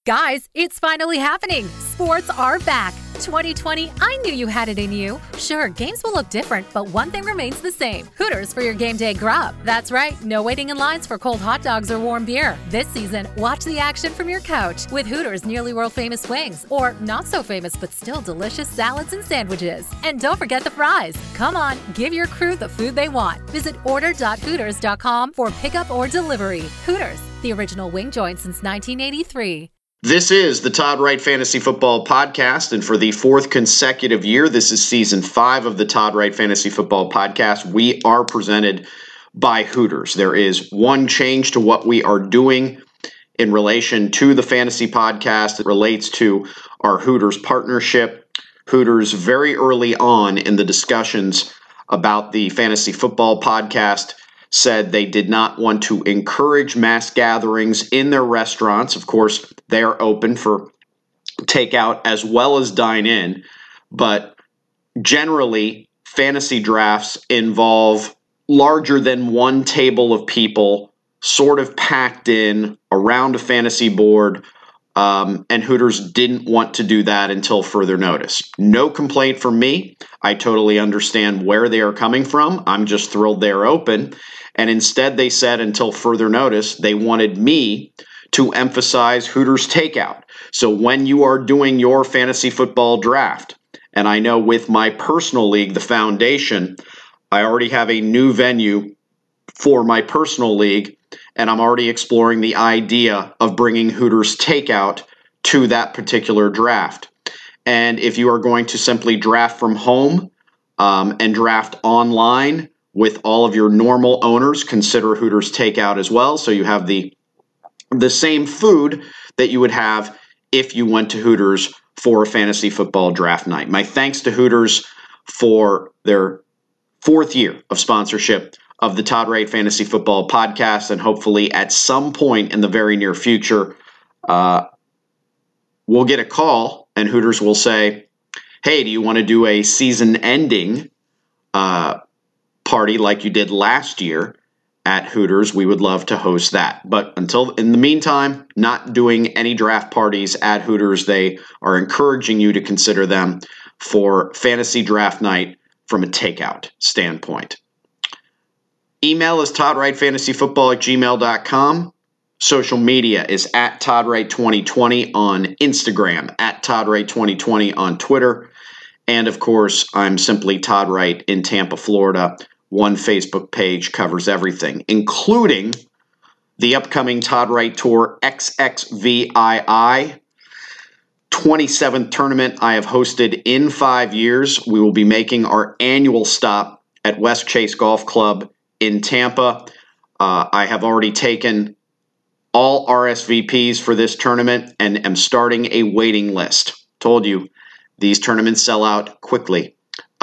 Guys, it's finally happening. Sports are back. 2020, I knew you had it in you. Sure, games will look different, but one thing remains the same. Hooters for your game day grub. That's right, no waiting in lines for cold hot dogs or warm beer. This season, watch the action from your couch with Hooters' nearly world-famous wings, or not so famous but still delicious salads and sandwiches. And don't forget the fries. Come on, give your crew the food they want. Visit order.hooters.com for pickup or delivery. Hooters, the original wing joint since 1983. This is the Todd Wright Fantasy Football Podcast, and for the fourth consecutive year, this is Season 5 of the Todd Wright Fantasy Football Podcast. We are presented by Hooters. There is one change to what we are doing in relation to the Fantasy Podcast. It relates to our Hooters partnership. Hooters, very early on in the discussions about the Fantasy Football Podcast, said they did not want to encourage mass gatherings in their restaurants. Of course, they are open for takeout as well as dine-in, but generally, fantasy drafts involve larger than one table of people sort of packed in around a fantasy board, and Hooters didn't want to do that until further notice. No complaint from me. I totally understand where they are coming from. I'm just thrilled they're open. And instead, they said until further notice, they wanted me to emphasize Hooters takeout. So when you are doing your fantasy football draft, and I know with my personal league, the Foundation, I already have a new venue for my personal league, and I'm already exploring the idea of bringing Hooters takeout to that particular draft. And if you are going to simply draft from home and draft online with all of your normal owners, consider Hooters takeout as well. So you have the same food that you would have if you went to Hooters for a fantasy football draft night. My thanks to Hooters for their fourth year of sponsorship of the Todd Wright Fantasy Football Podcast, and hopefully at some point in the very near future, we'll get a call and Hooters will say, hey, do you want to do a season-ending party like you did last year at Hooters? We would love to host that. But in the meantime, not doing any draft parties at Hooters. They are encouraging you to consider them for fantasy draft night from a takeout standpoint. Email is toddwrightfantasyfootball@gmail.com. Social media is at ToddWright2020 on Instagram, at ToddWright2020 on Twitter. And of course, I'm simply Todd Wright in Tampa, Florida. One Facebook page covers everything, including the upcoming Todd Wright Tour XXVII 27th tournament I have hosted in 5 years. We will be making our annual stop at West Chase Golf Club in Tampa. I have already taken all RSVPs for this tournament and am starting a waiting list. Told you, these tournaments sell out quickly.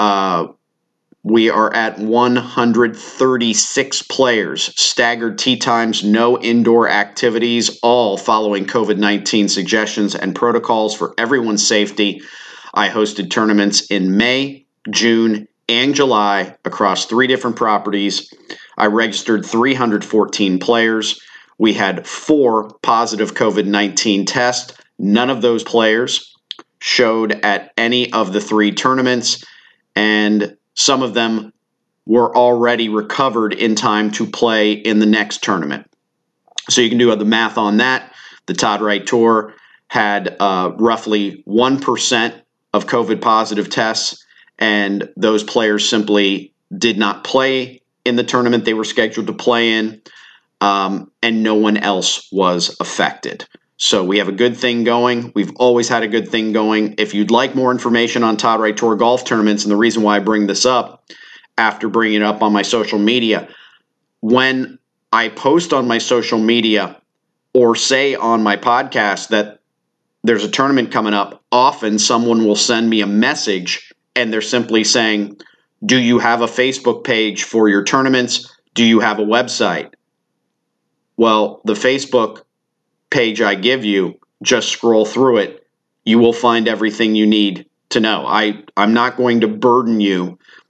We are at 136 players, staggered tee times, no indoor activities, all following COVID-19 suggestions and protocols for everyone's safety. I hosted tournaments in May, June, and July across 3 different properties. I registered 314 players. We had 4 positive COVID-19 tests. None of those players showed at any of the 3 tournaments, and some of them were already recovered in time to play in the next tournament. So you can do the math on that. The Todd Wright Tour had roughly 1% of COVID positive tests, and those players simply did not play in the tournament they were scheduled to play in, and no one else was affected. So we have a good thing going. We've always had a good thing going. If you'd like more information on Todd Wright Tour golf tournaments, and the reason why I bring this up after bringing it up on my social media, when I post on my social media or say on my podcast that there's a tournament coming up, often someone will send me a message and they're simply saying, do you have a Facebook page for your tournaments? Do you have a website? Well, the Facebook page I give you, just scroll through it. You will find everything you need to know. I'm not going to burden you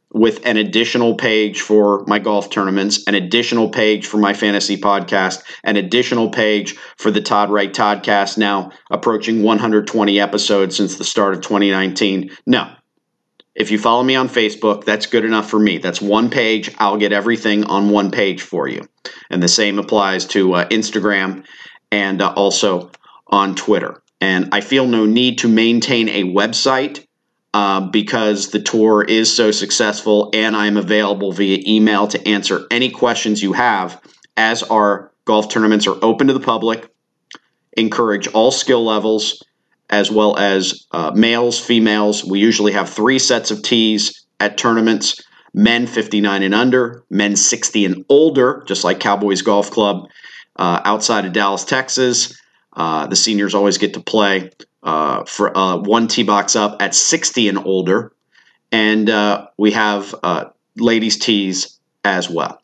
with an additional page for my golf tournaments, an additional page for my fantasy podcast, an additional page for the Todd Wright Toddcast, now approaching 120 episodes since the start of 2019. No. If you follow me on Facebook, that's good enough for me. That's one page. I'll get everything on one page for you. And the same applies to Instagram and also on Twitter. And I feel no need to maintain a website because the tour is so successful, and I'm available via email to answer any questions you have, as our golf tournaments are open to the public, encourage all skill levels, as well as males, females. We usually have 3 sets of tees at tournaments, men 59 and under, men 60 and older, just like Cowboys Golf Club outside of Dallas, Texas. The seniors always get to play for 1 tee box up at 60 and older. And we have ladies' tees as well.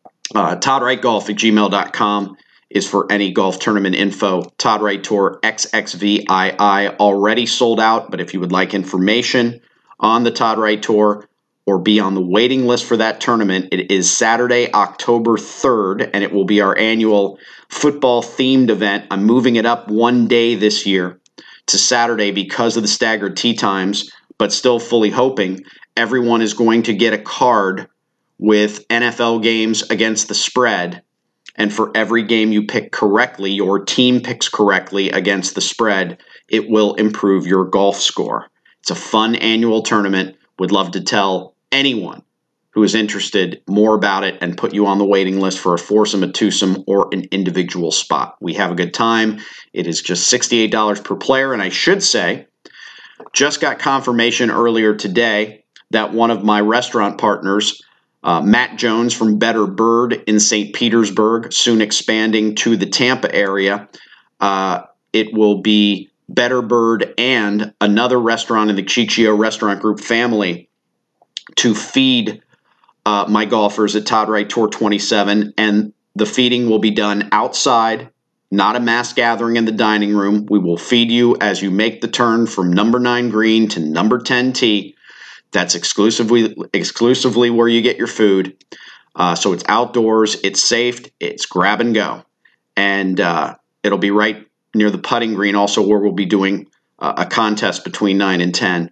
ToddWrightGolf@gmail.com is for any golf tournament info. Todd Wright Tour XXVII already sold out, but if you would like information on the Todd Wright Tour or be on the waiting list for that tournament, it is Saturday, October 3rd, and it will be our annual football-themed event. I'm moving it up one day this year to Saturday because of the staggered tee times, but still fully hoping everyone is going to get a card with NFL games against the spread. And for every game you pick correctly, your team picks correctly against the spread, it will improve your golf score. It's a fun annual tournament. Would love to tell anyone who is interested more about it and put you on the waiting list for a foursome, a twosome, or an individual spot. We have a good time. It is just $68 per player. And I should say, just got confirmation earlier today that one of my restaurant partners, Matt Jones from Better Bird in St. Petersburg, soon expanding to the Tampa area. It will be Better Bird and another restaurant in the Ciccio Restaurant Group family to feed my golfers at Todd Wright Tour 27. And the feeding will be done outside, not a mass gathering in the dining room. We will feed you as you make the turn from number 9 green to number 10 tee. That's exclusively where you get your food. So it's outdoors, it's safe, it's grab and go. And it'll be right near the putting green also, where we'll be doing a contest between 9 and 10.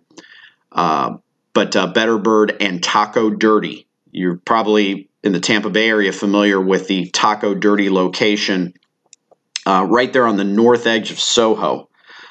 But Better Bird and Taco Dirty. You're probably in the Tampa Bay area familiar with the Taco Dirty location right there on the north edge of Soho.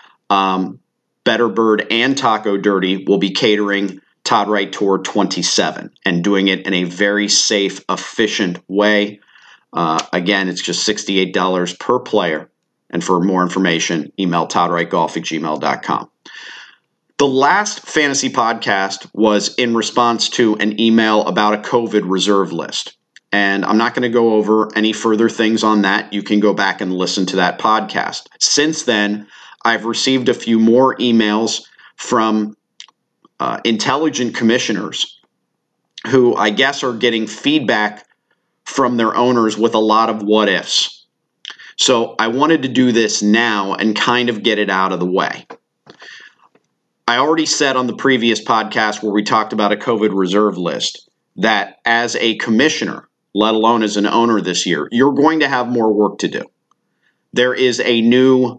Better Bird and Taco Dirty will be catering Todd Wright Tour 27 and doing it in a very safe, efficient way. Again, it's just $68 per player. And for more information, email toddwrightgolf@gmail.com. The last fantasy podcast was in response to an email about a COVID reserve list. And I'm not going to go over any further things on that. You can go back and listen to that podcast. Since then, I've received a few more emails from intelligent commissioners who I guess are getting feedback from their owners with a lot of what ifs. So I wanted to do this now and kind of get it out of the way. I already said on the previous podcast where we talked about a COVID reserve list that as a commissioner, let alone as an owner this year, you're going to have more work to do. There is a new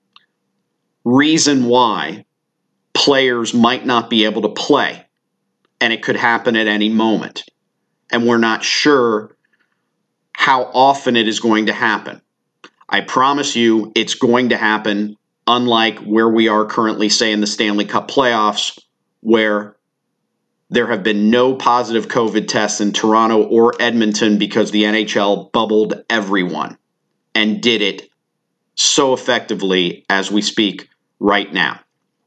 reason why players might not be able to play, and it could happen at any moment. And we're not sure how often it is going to happen. I promise you it's going to happen, unlike where we are currently, say, in the Stanley Cup playoffs, where there have been no positive COVID tests in Toronto or Edmonton because the NHL bubbled everyone and did it so effectively as we speak right now.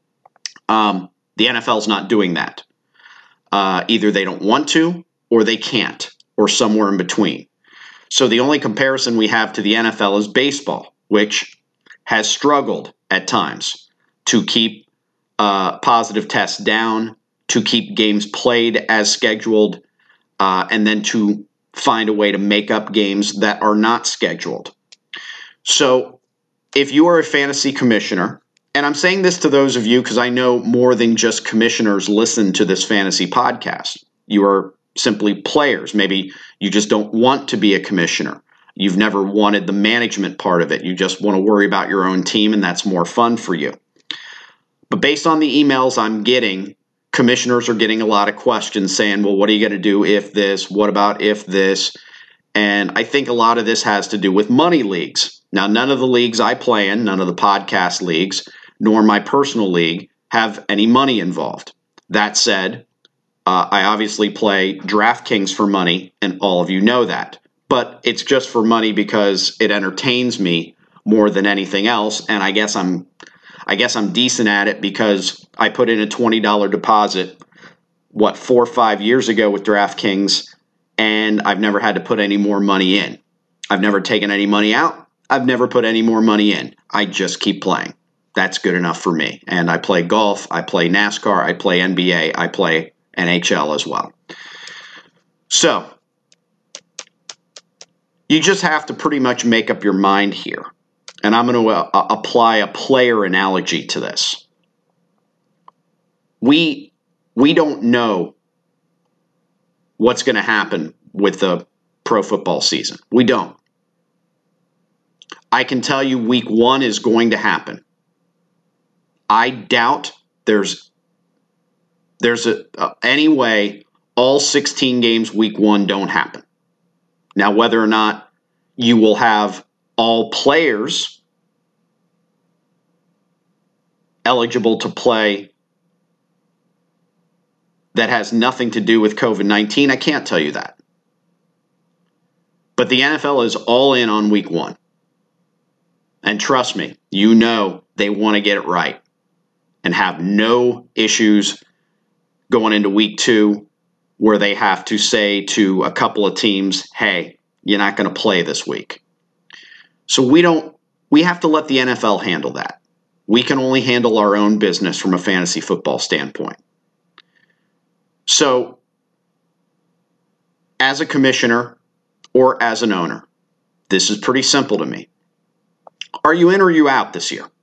The NFL's not doing that. Either they don't want to or they can't, or somewhere in between. So the only comparison we have to the NFL is baseball, which has struggled at times to keep positive tests down, to keep games played as scheduled, and then to find a way to make up games that are not scheduled. So if you are a fantasy commissioner, and I'm saying this to those of you because I know more than just commissioners listen to this fantasy podcast. you are simply players. Maybe you just don't want to be a commissioner. You've never wanted the management part of it. You just want to worry about your own team, and that's more fun for you. But based on the emails I'm getting, commissioners are getting a lot of questions saying, well, what are you going to do if this? What about if this? And I think a lot of this has to do with money leagues. Now, none of the leagues I play in, none of the podcast leagues, nor my personal league, have any money involved. That said, I obviously play DraftKings for money, and all of you know that. But it's just for money because it entertains me more than anything else, and I guess I'm decent at it because I put in a $20 deposit, 4 or 5 years ago with DraftKings, and I've never had to put any more money in. I've never taken any money out. I've never put any more money in. I just keep playing. That's good enough for me. And I play golf, I play NASCAR, I play NBA, I play NHL as well. So, you just have to pretty much make up your mind here. And I'm going to apply a player analogy to this. We don't know what's going to happen with the pro football season. We don't. I can tell you week 1 is going to happen. I doubt there's any way all 16 games week 1 don't happen. Now, whether or not you will have all players eligible to play that has nothing to do with COVID-19, I can't tell you that. But the NFL is all in on week 1. And trust me, you know they want to get it right and have no issues going into week 2 where they have to say to a couple of teams, hey, you're not going to play this week. So we have to let the NFL handle that. We can only handle our own business from a fantasy football standpoint. So, as a commissioner or as an owner, this is pretty simple to me. Are you in or are you out this year?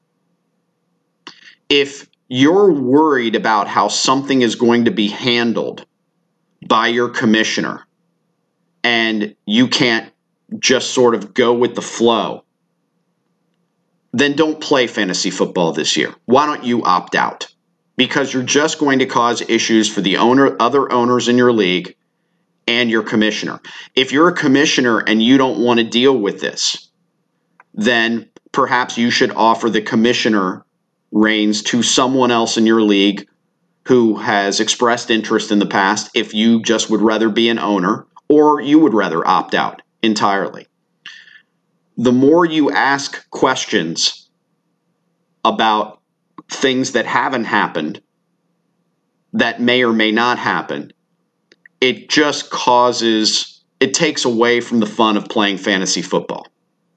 If you're worried about how something is going to be handled by your commissioner and you can't just sort of go with the flow, then don't play fantasy football this year. Why don't you opt out? Because you're just going to cause issues for the other owners in your league and your commissioner. If you're a commissioner and you don't want to deal with this, then perhaps you should offer the commissioner reins to someone else in your league who has expressed interest in the past if you just would rather be an owner or you would rather opt out entirely. The more you ask questions about things that haven't happened, that may or may not happen, it just it takes away from the fun of playing fantasy football.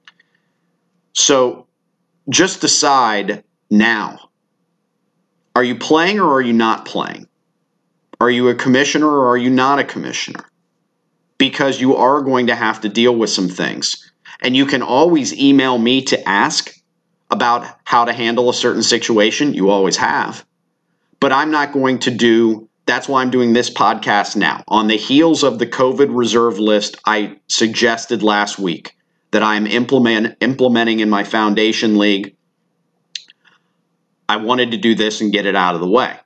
So just decide now. Are you playing or are you not playing? Are you a commissioner or are you not a commissioner? Because you are going to have to deal with some things. And you can always email me to ask about how to handle a certain situation. You always have. But I'm not going to that's why I'm doing this podcast now. On the heels of the COVID reserve list I suggested last week that I'm implementing in my foundation league, I wanted to do this and get it out of the way.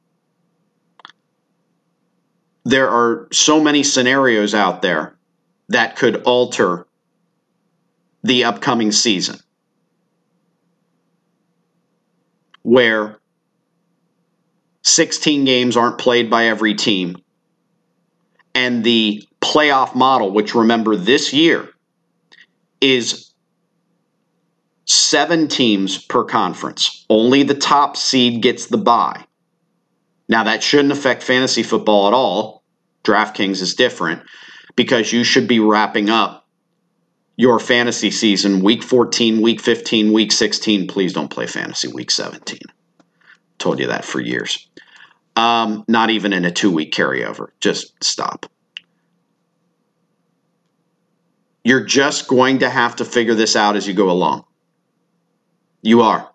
There are so many scenarios out there that could alter the upcoming season, where 16 games aren't played by every team, and the playoff model, which remember this year is 7 teams per conference. Only the top seed gets the bye. Now, that shouldn't affect fantasy football at all. DraftKings is different because you should be wrapping up your fantasy season week 14, week 15, week 16. Please don't play fantasy week 17. Told you that for years. Not even in a 2-week carryover. Just stop. You're just going to have to figure this out as you go along. You are.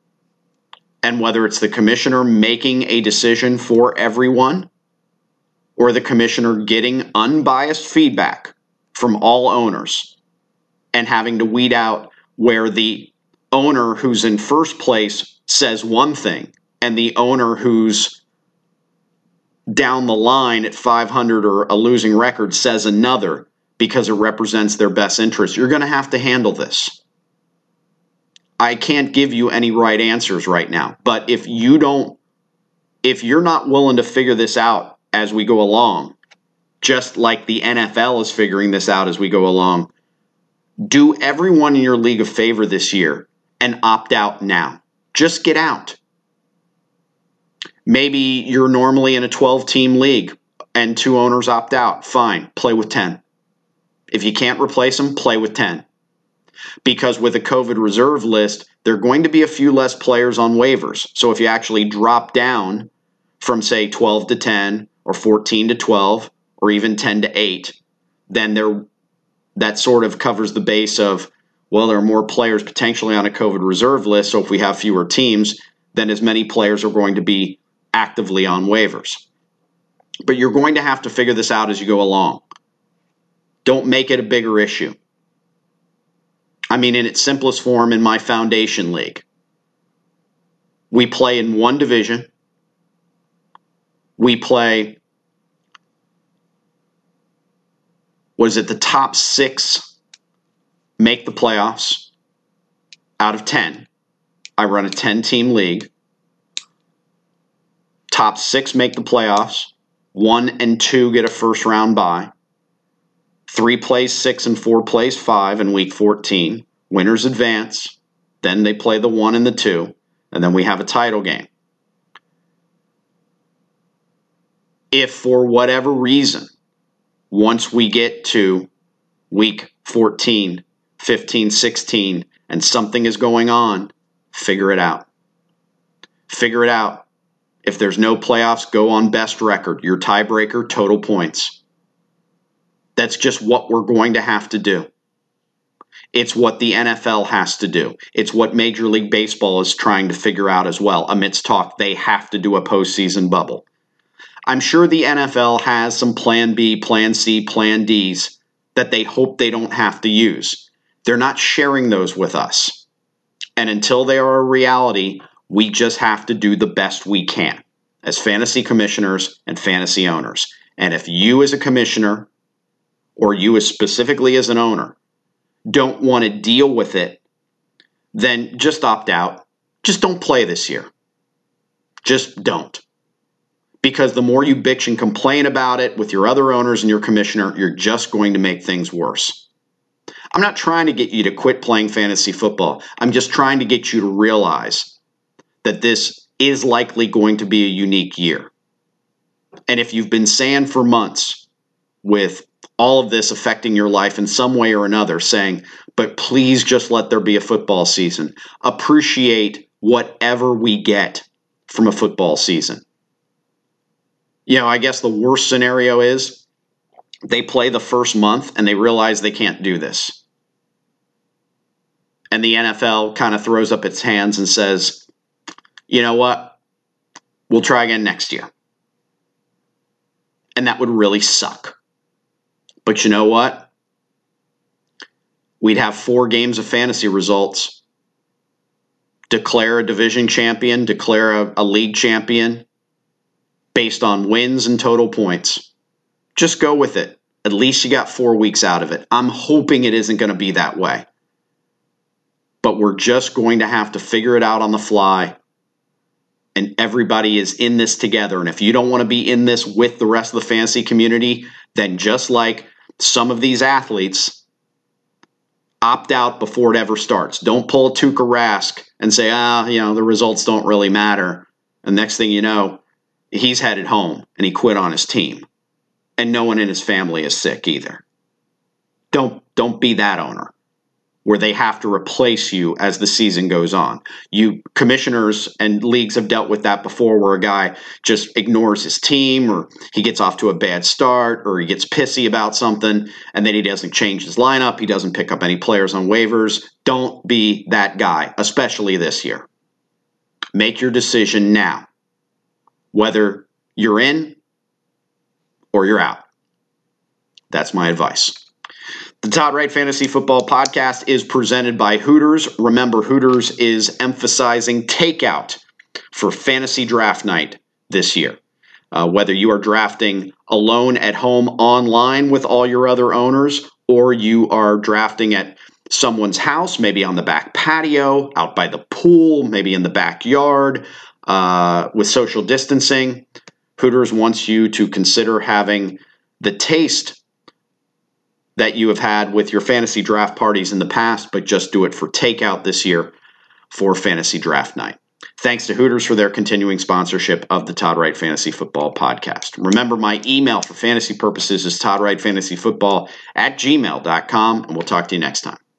And whether it's the commissioner making a decision for everyone, or the commissioner getting unbiased feedback from all owners and having to weed out where the owner who's in first place says one thing and the owner who's down the line at 500 or a losing record says another because it represents their best interest. You're going to have to handle this. I can't give you any right answers right now, but if you're not willing to figure this out as we go along, just like the NFL is figuring this out as we go along, do everyone in your league a favor this year and opt out now. Just get out. Maybe you're normally in a 12-team league and 2 owners opt out. Fine, play with 10. If you can't replace them, play with 10. Because with a COVID reserve list, there are going to be a few less players on waivers. So if you actually drop down from, say, 12 to 10 or 14 to 12 or even 10 to 8, then that sort of covers the base of, well, there are more players potentially on a COVID reserve list. So if we have fewer teams, then as many players are going to be actively on waivers. But you're going to have to figure this out as you go along. Don't make it a bigger issue. I mean, in its simplest form, in my foundation league, we play in one division. We play, the top 6 make the playoffs out of 10. I run a 10-team league. Top 6 make the playoffs. 1 and 2 get a first-round bye. 3 plays 6 and 4 plays 5 in week 14. Winners advance. Then they play the 1 and the 2. And then we have a title game. If for whatever reason, once we get to week 14, 15, 16, and something is going on, figure it out. Figure it out. If there's no playoffs, go on best record. Your tiebreaker, total points. That's just what we're going to have to do. It's what the NFL has to do. It's what Major League Baseball is trying to figure out as well. Amidst talk, they have to do a postseason bubble. I'm sure the NFL has some plan B, plan C, plan Ds that they hope they don't have to use. They're not sharing those with us. And until they are a reality, we just have to do the best we can as fantasy commissioners and fantasy owners. And if you as a commissioner, or you as specifically as an owner, don't want to deal with it, then just opt out. Just don't play this year. Just don't. Because the more you bitch and complain about it with your other owners and your commissioner, you're just going to make things worse. I'm not trying to get you to quit playing fantasy football. I'm just trying to get you to realize that this is likely going to be a unique year. And if you've been saying for months with all of this affecting your life in some way or another, saying, but please just let there be a football season. Appreciate whatever we get from a football season. I guess the worst scenario is they play the first month and they realize they can't do this. And the NFL kind of throws up its hands and says, you know what? We'll try again next year. And that would really suck. But you know what? We'd have 4 games of fantasy results. Declare a division champion, declare a league champion based on wins and total points. Just go with it. At least you got 4 weeks out of it. I'm hoping it isn't going to be that way. But we're just going to have to figure it out on the fly. And everybody is in this together. And if you don't want to be in this with the rest of the fantasy community, then just like some of these athletes, opt out before it ever starts. Don't pull a Tuukka Rask and say, the results don't really matter. And next thing you know, he's headed home and he quit on his team. And no one in his family is sick either. Don't be that owner where they have to replace you as the season goes on. You commissioners and leagues have dealt with that before, where a guy just ignores his team, or he gets off to a bad start, or he gets pissy about something, and then he doesn't change his lineup. He doesn't pick up any players on waivers. Don't be that guy, especially this year. Make your decision now. Whether you're in or you're out. That's my advice. The Todd Wright Fantasy Football Podcast is presented by Hooters. Remember, Hooters is emphasizing takeout for fantasy draft night this year. Whether you are drafting alone at home online with all your other owners, or you are drafting at someone's house, maybe on the back patio, out by the pool, maybe in the backyard, with social distancing, Hooters wants you to consider having the taste that you have had with your fantasy draft parties in the past, but just do it for takeout this year for fantasy draft night. Thanks to Hooters for their continuing sponsorship of the Todd Wright Fantasy Football Podcast. Remember, my email for fantasy purposes is toddwrightfantasyfootball@gmail.com, and we'll talk to you next time.